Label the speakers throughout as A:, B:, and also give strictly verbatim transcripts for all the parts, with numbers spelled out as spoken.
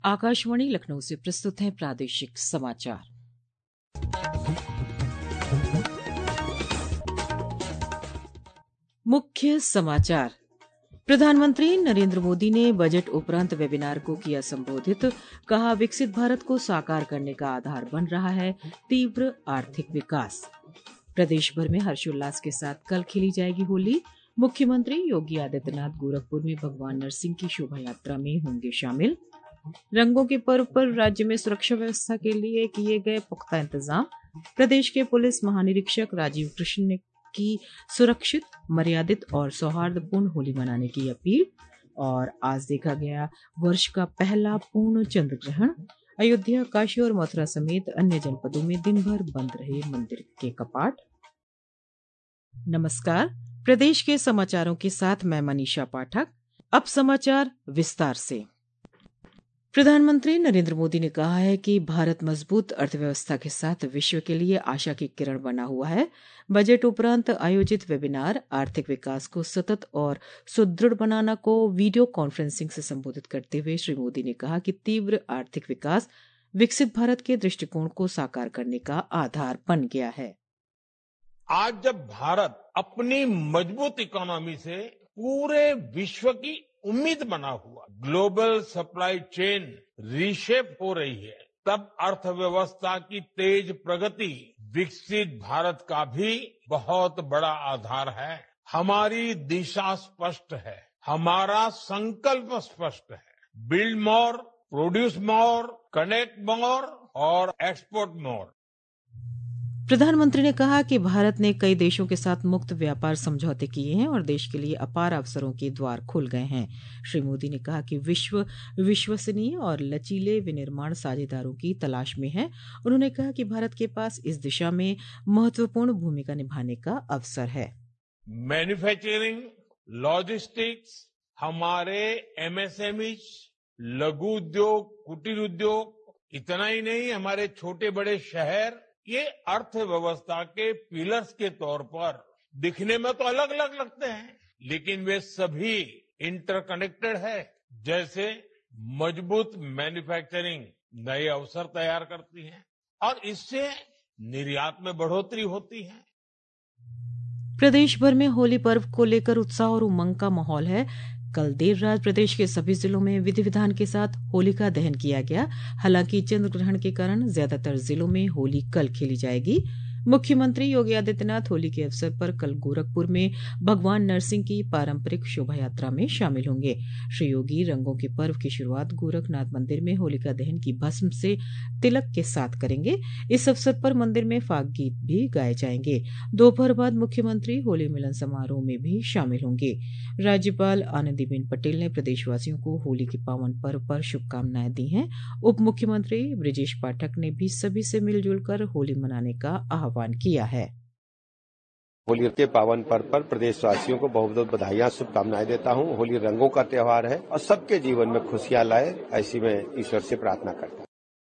A: आकाशवाणी लखनऊ से प्रस्तुत है प्रादेशिक समाचार। मुख्य समाचार। प्रधानमंत्री नरेंद्र मोदी ने बजट उपरांत वेबिनार को किया संबोधित। कहा, विकसित भारत को साकार करने का आधार बन रहा है तीव्र आर्थिक विकास। प्रदेश भर में हर्षोल्लास के साथ कल खेली जाएगी होली। मुख्यमंत्री योगी आदित्यनाथ गोरखपुर में भगवान नरसिंह की शोभा यात्रा में होंगे शामिल। रंगों के पर्व पर राज्य में सुरक्षा व्यवस्था के लिए किए गए पुख्ता इंतजाम। प्रदेश के पुलिस महानिरीक्षक राजीव कृष्ण ने की सुरक्षित, मर्यादित और सौहार्दपूर्ण होली मनाने की अपील। और आज देखा गया वर्ष का पहला पूर्ण चंद्र ग्रहण। अयोध्या, काशी और मथुरा समेत अन्य जनपदों में दिन भर बंद रहे मंदिर के कपाट। नमस्कार, प्रदेश के समाचारों के साथ मैं मनीषा पाठक। अब समाचार विस्तार से। प्रधानमंत्री नरेंद्र मोदी ने कहा है कि भारत मजबूत अर्थव्यवस्था के साथ विश्व के लिए आशा की किरण बना हुआ है। बजट उपरांत आयोजित वेबिनार आर्थिक विकास को सतत और सुदृढ़ बनाना को वीडियो कॉन्फ्रेंसिंग से संबोधित करते हुए श्री मोदी ने कहा कि तीव्र आर्थिक विकास विकसित भारत के दृष्टिकोण को साकार करने का आधार बन गया है।
B: आज जब भारत अपनी मजबूत इकोनॉमी से पूरे विश्व की उम्मीद बना हुआ ग्लोबल सप्लाई चेन रीशेप हो रही है, तब अर्थव्यवस्था की तेज प्रगति विकसित भारत का भी बहुत बड़ा आधार है। हमारी दिशा स्पष्ट है, हमारा संकल्प स्पष्ट है। Build more, produce more, connect more और एक्सपोर्ट मोर।
A: प्रधानमंत्री ने कहा कि भारत ने कई देशों के साथ मुक्त व्यापार समझौते किए हैं और देश के लिए अपार अवसरों के द्वार खुल गए हैं। श्री मोदी ने कहा कि विश्व विश्वसनीय और लचीले विनिर्माण साझेदारों की तलाश में है। उन्होंने कहा कि भारत के पास इस दिशा में महत्वपूर्ण भूमिका निभाने का अवसर है।
B: मैन्युफैक्चरिंग, लॉजिस्टिक्स, हमारे एमएसएमई, लघु उद्योग, कुटीर उद्योग, इतना ही नहीं, हमारे छोटे बड़े शहर ये अर्थव्यवस्था के पिलर्स के तौर पर दिखने में तो अलग अलग लगते हैं, लेकिन वे सभी इंटरकनेक्टेड है। जैसे मजबूत मैन्युफैक्चरिंग नए अवसर तैयार करती है और इससे निर्यात में बढ़ोतरी होती है।
A: प्रदेश भर में होली पर्व को लेकर उत्साह और उमंग का माहौल है। कल देर रात प्रदेश के सभी जिलों में विधि विधान के साथ होलिका दहन किया गया। हालांकि चंद्र ग्रहण के कारण ज्यादातर जिलों में होली कल खेली जाएगी। मुख्यमंत्री योगी आदित्यनाथ होली के अवसर पर कल गोरखपुर में भगवान नरसिंह की पारंपरिक शोभा यात्रा में शामिल होंगे। श्री योगी रंगों के पर्व की शुरुआत गोरखनाथ मंदिर में होलिका दहन की भस्म से तिलक के साथ करेंगे। इस अवसर पर मंदिर में फाग गीत भी गाए जाएंगे। दोपहर बाद मुख्यमंत्री होली मिलन समारोह में भी शामिल होंगे। राज्यपाल आनंदीबेन पटेल ने प्रदेशवासियों को होली के पावन पर्व पर शुभकामनाएं दी हैं। उप मुख्यमंत्री ब्रिजेश पाठक ने भी सभी से मिलजुल कर होली मनाने का आह्वान किया है।
C: होली के पावन पर्व पर प्रदेशवासियों को बहुत बहुत बधाइयां, शुभकामनाएं देता हूं। होली रंगों का त्योहार है और सबके जीवन में खुशियां लाए, ऐसी मैं ईश्वर से प्रार्थना करता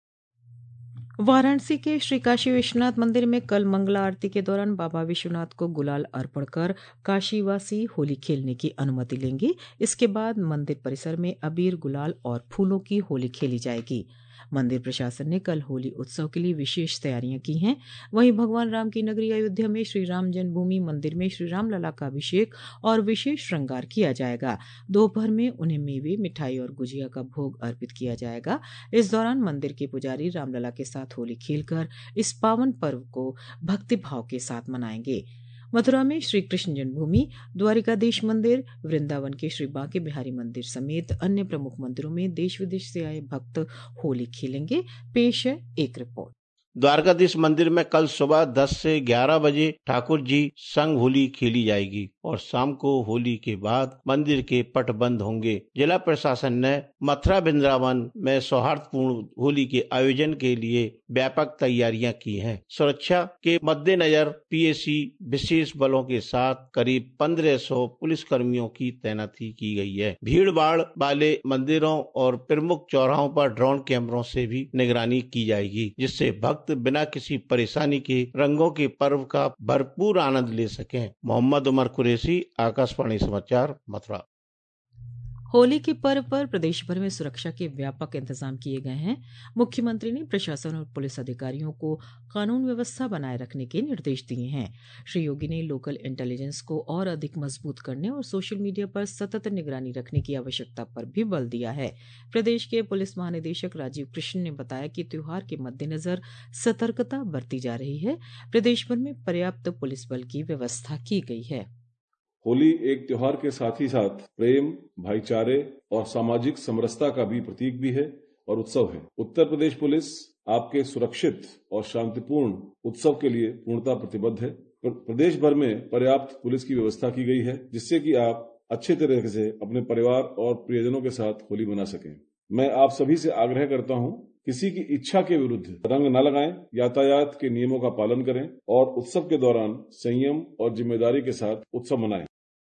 C: हूं।
A: वाराणसी के श्री काशी विश्वनाथ मंदिर में कल मंगला आरती के दौरान बाबा विश्वनाथ को गुलाल अर्पण कर काशीवासी होली खेलने की अनुमति लेंगे। इसके बाद मंदिर परिसर में अबीर, गुलाल और फूलों की होली खेली जाएगी। मंदिर प्रशासन ने कल होली उत्सव के लिए विशेष तैयारियां की हैं। वहीं भगवान राम की नगरी अयोध्या में श्री राम जन्मभूमि मंदिर में श्री राम लला का अभिषेक और विशेष श्रृंगार किया जाएगा। दोपहर में उन्हें मेवे, मिठाई और गुजिया का भोग अर्पित किया जाएगा। इस दौरान मंदिर के पुजारी रामलला के साथ होली खेलकर इस पावन पर्व को भक्तिभाव के साथ मनाएंगे। मथुरा में श्री कृष्ण जन्मभूमि, द्वारिकाधीश मंदिर, वृंदावन के श्री बांके बिहारी मंदिर समेत अन्य प्रमुख मंदिरों में देश विदेश से आए भक्त होली खेलेंगे। पेश है एक रिपोर्ट।
D: द्वारकाधीश मंदिर में कल सुबह दस से ग्यारह बजे ठाकुर जी संग होली खेली जाएगी और शाम को होली के बाद मंदिर के पट बंद होंगे। जिला प्रशासन ने मथुरा वृंदावन में सौहार्दपूर्ण होली के आयोजन के लिए व्यापक तैयारियां की हैं। सुरक्षा के मद्देनजर पीएसी विशेष बलों के साथ करीब पंद्रह सौ पुलिस कर्मियों की तैनाती की गई है। भीड़ भाड़ वाले मंदिरों और प्रमुख चौराहों पर ड्रोन कैमरों से भी निगरानी की जाएगी, जिससे भक्त बिना किसी परेशानी के रंगों के पर्व का भरपूर आनंद ले सकें। मोहम्मद उमर कुरैशी, आकाशवाणी समाचार, मथुरा।
A: होली के पर्व पर प्रदेश भर में सुरक्षा के व्यापक इंतजाम किए गए हैं। मुख्यमंत्री ने प्रशासन और पुलिस अधिकारियों को कानून व्यवस्था बनाए रखने के निर्देश दिए हैं। श्री योगी ने लोकल इंटेलिजेंस को और अधिक मजबूत करने और सोशल मीडिया पर सतत निगरानी रखने की आवश्यकता पर भी बल दिया है। प्रदेश के पुलिस महानिदेशक राजीव कृष्ण ने बताया कि त्योहार के मद्देनजर सतर्कता बरती जा रही है। प्रदेश भर में पर्याप्त पुलिस बल की व्यवस्था की गई है।
E: होली एक त्योहार के साथ ही साथ प्रेम, भाईचारे और सामाजिक समरसता का भी प्रतीक भी है और उत्सव है। उत्तर प्रदेश पुलिस आपके सुरक्षित और शांतिपूर्ण उत्सव के लिए पूर्णतः प्रतिबद्ध है। प्रदेश भर में पर्याप्त पुलिस की व्यवस्था की गई है, जिससे कि आप अच्छे तरीके से अपने परिवार और प्रियजनों के साथ होली मना सकें। मैं आप सभी से आग्रह करता हूं, किसी की इच्छा के विरुद्ध रंग न लगाएं, यातायात के नियमों का पालन करें और उत्सव के दौरान संयम और जिम्मेदारी के साथ उत्सव मनाएं।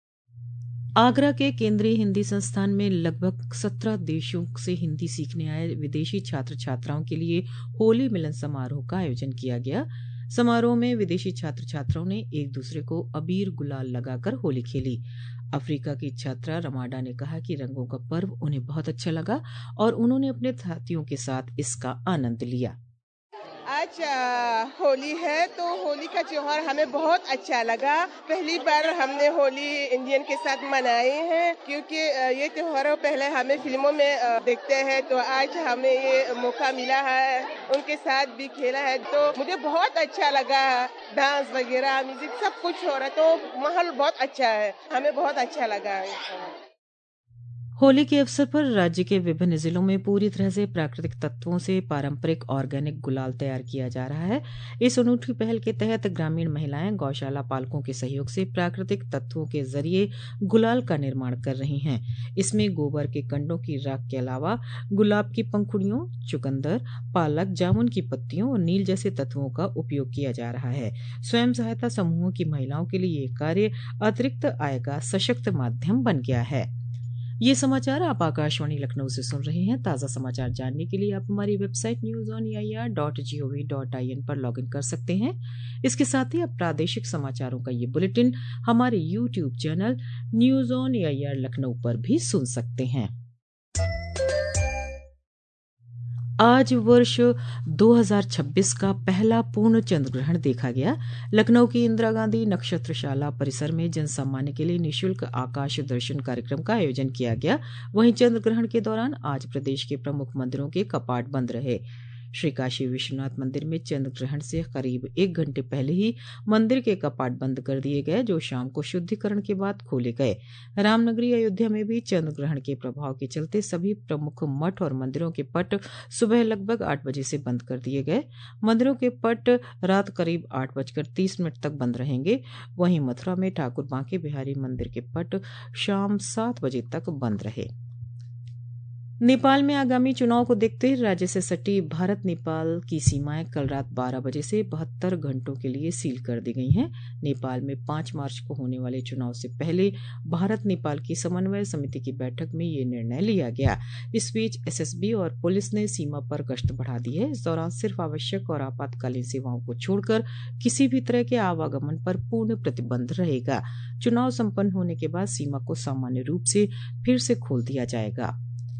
A: आगरा के केंद्रीय हिंदी संस्थान में लगभग सत्रह देशों से हिंदी सीखने आए विदेशी छात्र छात्राओं के लिए होली मिलन समारोह का आयोजन किया गया। समारोह में विदेशी छात्र छात्राओं ने एक दूसरे को अबीर गुलाल लगाकर होली खेली। अफ्रीका की छात्रा रमाडा ने कहा कि रंगों का पर्व उन्हें बहुत अच्छा लगा और उन्होंने अपने साथियों के साथ इसका आनंद लिया।
F: आज होली है तो होली का त्योहार हमें बहुत अच्छा लगा। पहली बार हमने होली इंडियन के साथ मनाए हैं, क्योंकि ये त्योहार पहले हमें फिल्मों में देखते हैं, तो आज हमें ये मौका मिला है, उनके साथ भी खेला है तो मुझे बहुत अच्छा लगा। डांस वगैरह, म्यूजिक सब कुछ हो रहा है तो माहौल बहुत अच्छा है, हमें बहुत अच्छा लगा।
A: होली के अवसर पर राज्य के विभिन्न जिलों में पूरी तरह से प्राकृतिक तत्वों से पारंपरिक ऑर्गेनिक गुलाल तैयार किया जा रहा है। इस अनूठी पहल के तहत ग्रामीण महिलाएं गौशाला पालकों के सहयोग से प्राकृतिक तत्वों के जरिए गुलाल का निर्माण कर रही हैं। इसमें गोबर के कंडों की राख के अलावा गुलाब की पंखुड़ियों, चुकंदर, पालक, जामुन की पत्तियों और नील जैसे तत्वों का उपयोग किया जा रहा है। स्वयं सहायता समूहों की महिलाओं के लिए ये कार्य अतिरिक्त आय का सशक्त माध्यम बन गया है। ये समाचार आप आकाशवाणी लखनऊ से सुन रहे हैं। ताज़ा समाचार जानने के लिए आप हमारी website news on A I R dot G O V dot I N पर लॉग इन कर सकते हैं। इसके साथ ही आप प्रादेशिक समाचारों का ये बुलेटिन हमारे YouTube channel news on A I R Lucknow पर भी सुन सकते हैं। आज वर्ष दो हज़ार छब्बीस का पहला पूर्ण चंद्र ग्रहण देखा गया। लखनऊ की इंदिरा गांधी नक्षत्रशाला परिसर में जनसामान्य के लिए निःशुल्क आकाश दर्शन कार्यक्रम का आयोजन किया गया। वहीं चंद्र ग्रहण के दौरान आज प्रदेश के प्रमुख मंदिरों के कपाट बंद रहे। श्री काशी विश्वनाथ मंदिर में चंद्र ग्रहण से करीब एक घंटे पहले ही मंदिर के कपाट बंद कर दिए गए, जो शाम को शुद्धिकरण के बाद खोले गए। रामनगरी अयोध्या में भी चंद्र ग्रहण के प्रभाव के चलते सभी प्रमुख मठ और मंदिरों के पट सुबह लगभग आठ बजे से बंद कर दिए गए। मंदिरों के पट रात करीब आठ बजकर तीस मिनट तक बंद रहेंगे। वहीं मथुरा में ठाकुर बांके बिहारी मंदिर के पट शाम सात बजे तक बंद रहे। नेपाल में आगामी चुनाव को देखते हुए राज्य से सटी भारत नेपाल की सीमाएं कल रात बारह बजे से बहत्तर घंटों के लिए सील कर दी गई हैं। नेपाल में पांच मार्च को होने वाले चुनाव से पहले भारत नेपाल की समन्वय समिति की बैठक में ये निर्णय लिया गया। इस बीच एस एस बी और पुलिस ने सीमा पर गश्त बढ़ा दी है। इस दौरान सिर्फ आवश्यक और आपातकालीन सेवाओं को छोड़कर किसी भी तरह के आवागमन पर पूर्ण प्रतिबंध रहेगा। चुनाव संपन्न होने के बाद सीमा को सामान्य रूप से फिर से खोल दिया जाएगा।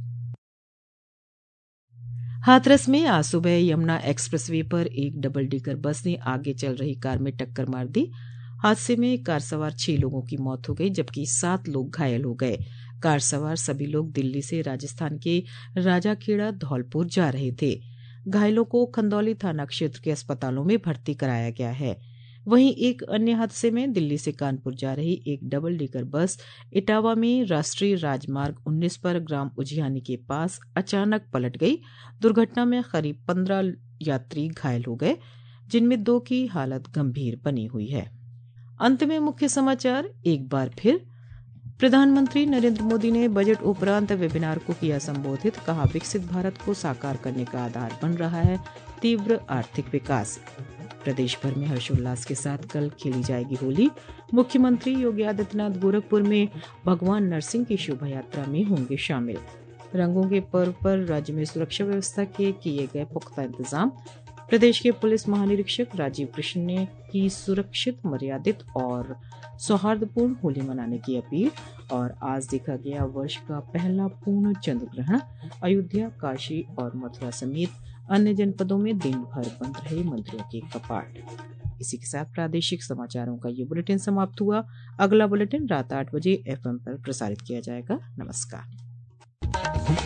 A: हाथरस में आज सुबह यमुना एक्सप्रेसवे पर एक डबल डेकर बस ने आगे चल रही कार में टक्कर मार दी। हादसे में कार सवार छह लोगों की मौत हो गई, जबकि सात लोग घायल हो गए। कार सवार सभी लोग दिल्ली से राजस्थान के राजाखेड़ा धौलपुर जा रहे थे। घायलों को खंदौली थाना क्षेत्र के अस्पतालों में भर्ती कराया गया है। वहीं एक अन्य हादसे में दिल्ली से कानपुर जा रही एक डबल डेकर बस इटावा में राष्ट्रीय राजमार्ग उन्नीस पर ग्राम उजियानी के पास अचानक पलट गई। दुर्घटना में करीब पंद्रह यात्री घायल हो गए, जिनमें दो की हालत गंभीर बनी हुई है। अंत में मुख्य समाचार एक बार फिर। प्रधानमंत्री नरेंद्र मोदी ने बजट उपरांत वेबिनार को किया संबोधित। कहा, विकसित भारत को साकार करने का आधार बन रहा है तीव्र आर्थिक विकास। प्रदेश भर में हर्षोल्लास के साथ कल खेली जाएगी होली। मुख्यमंत्री योगी आदित्यनाथ गोरखपुर में भगवान नरसिंह की शोभा यात्रा में होंगे शामिल। रंगों के पर्व पर राज्य में सुरक्षा व्यवस्था के किए गए पुख्ता इंतजाम। प्रदेश के पुलिस महानिरीक्षक राजीव कृष्ण ने की सुरक्षित, मर्यादित और सौहार्दपूर्ण होली मनाने की अपील। और आज देखा गया वर्ष का पहला पूर्ण चंद्र ग्रहण। अयोध्या, काशी और मथुरा समेत अन्य जनपदों में दिन भर बंद रहे मंदिरों के कपाट। इसी के साथ प्रादेशिक समाचारों का ये बुलेटिन समाप्त हुआ। अगला बुलेटिन रात आठ बजे एफ एम पर प्रसारित किया जाएगा। नमस्कार।